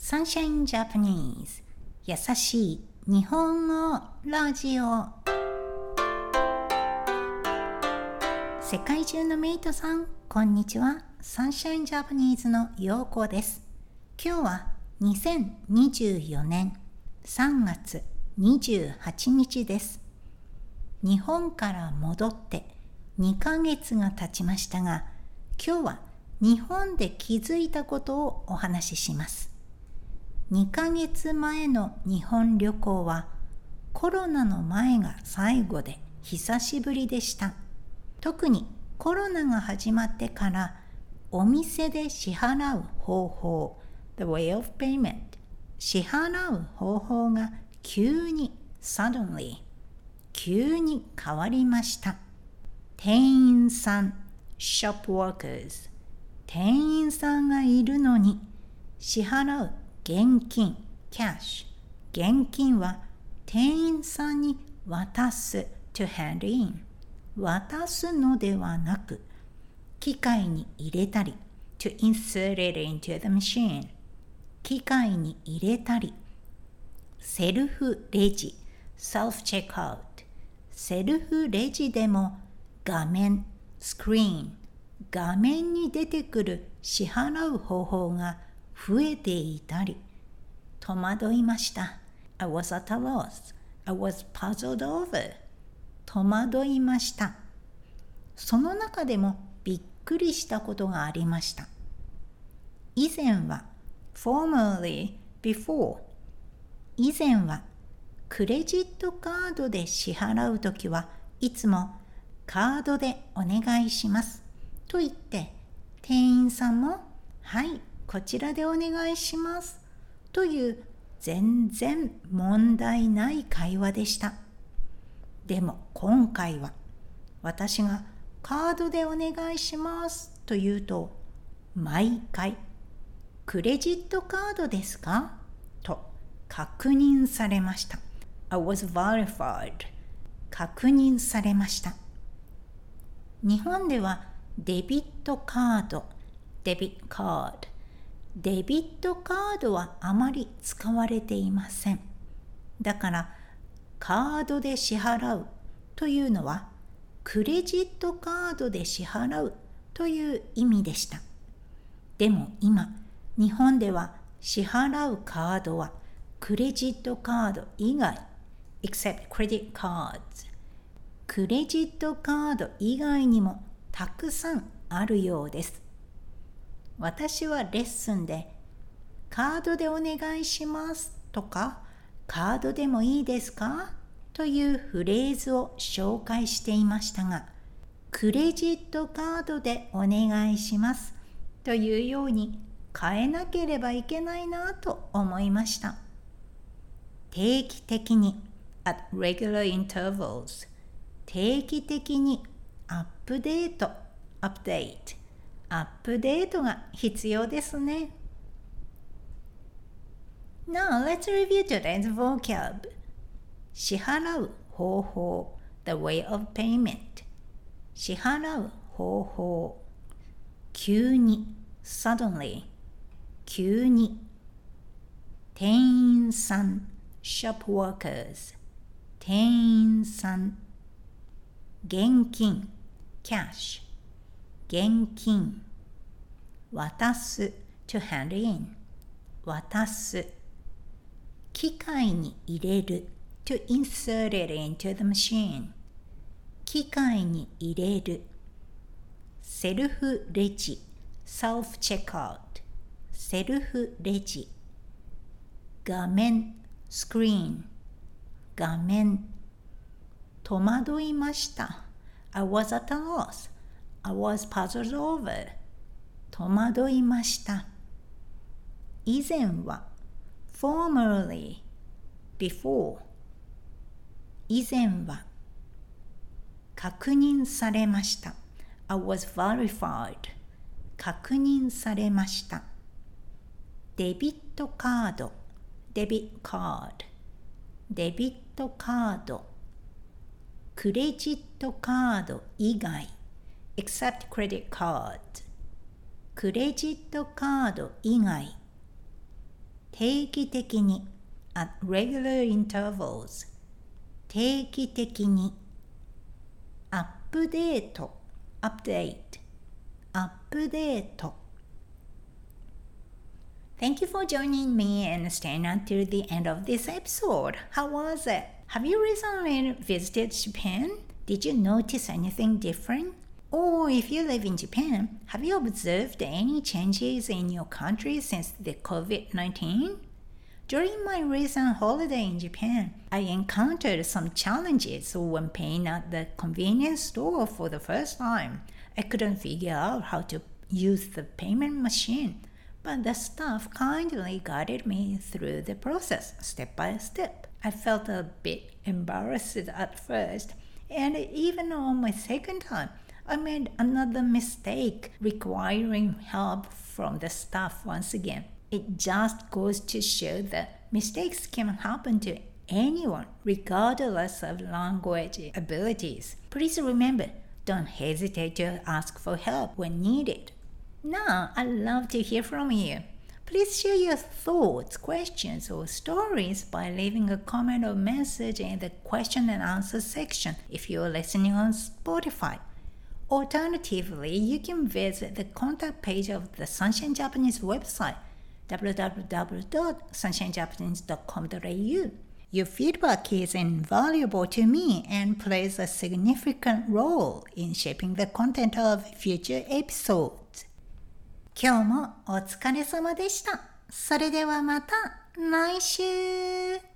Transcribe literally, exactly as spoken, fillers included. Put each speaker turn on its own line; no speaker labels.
Sunshine Japanese 優しい日本語ラジオ。世界中のメイトさん、こんにちは。Sunshine Japanese のようこです。今日はにせんにじゅうよねんさんがつにじゅうはちにちです。日本から戻ってにかげつが経ちましたが、今日は日本で気づいたことをお話しします。にかげつまえの日本旅行はコロナの前が最後で久しぶりでした。特にコロナが始まってからお店で支払う方法 The way of payment 支払う方法が急に suddenly 急に変わりました。店員さん shop workers 店員さんがいるのに支払う現金 cash 現金は店員さんに渡す to hand in 渡すのではなく機械に入れたり to insert it into the machine 機械に入れたりセルフレジ self checkout セルフレジでも画面スクリーン画面に出てくる支払う方法が増えていたり戸惑いました。 I was at a loss. I was puzzled over. 戸惑いました。その中でもびっくりしたことがありました。以前は formerly before 以前はクレジットカードで支払うときはいつもカードでお願いしますと言って店員さんもはいこちらでお願いしますという全然問題ない会話でした。でも今回は私がカードでお願いしますと言うと毎回クレジットカードですかと確認されました。 I was verified 確認されました。日本ではデビットカードデビットカードデビットカードはあまり使われていません。だからカードで支払うというのはクレジットカードで支払うという意味でした。でも今日本では支払うカードはクレジットカード以外 except credit cards クレジットカード以外にもたくさんあるようです。私はレッスンでカードでお願いしますとかカードでもいいですかというフレーズを紹介していましたが、クレジットカードでお願いしますというように変えなければいけないなと思いました。定期的に at regular intervals 定期的にアップデートアップデートアップデートが必要ですね。Now let's review today's vocab. 支払う方法 The way of payment 支払う方法急に suddenly 急に店員さん shop workers 店員さん現金 cash 現金渡す to hand in 渡す機械に入れる to insert it into the machine 機械に入れるセルフレジ self checkout セルフレジ画面 screen 画面戸惑いました I was at a loss I was puzzled over 戸惑いました以前は formerly before 以前は確認されました I was verified 確認されましたデビットカードデビットカードデビットカードクレジットカード以外 except credit card クレジットカード以外定期的に at regular intervals 定期的にアップデート update アップデート Thank you for joining me and staying until the end of this episode. How was it? Have you recently visited Japan? Did you notice anything different? Or if you live in Japan, have you observed any changes in your country since the covid nineteen? During my recent holiday in Japan, I encountered some challenges when paying at the convenience store for the first time. I couldn't figure out how to use the payment machine, but the staff kindly guided me through the process step by step. I felt a bit embarrassed at first, and even on my second time, I made another mistake requiring help from the staff once again. It just goes to show that mistakes can happen to anyone, regardless of language abilities. Please remember, don't hesitate to ask for help when needed. Now, I'd love to hear from you. Please share your thoughts, questions, or stories by leaving a comment or message in the question and answer section if you're listening on Spotify. Alternatively, you can visit the contact page of the Sunshine Japanese website, w w w dot sunshine japanese dot com dot a u. Your feedback is invaluable to me and plays a significant role in shaping the content of future episodes. 今日もお疲れ様でした。それではまた来週。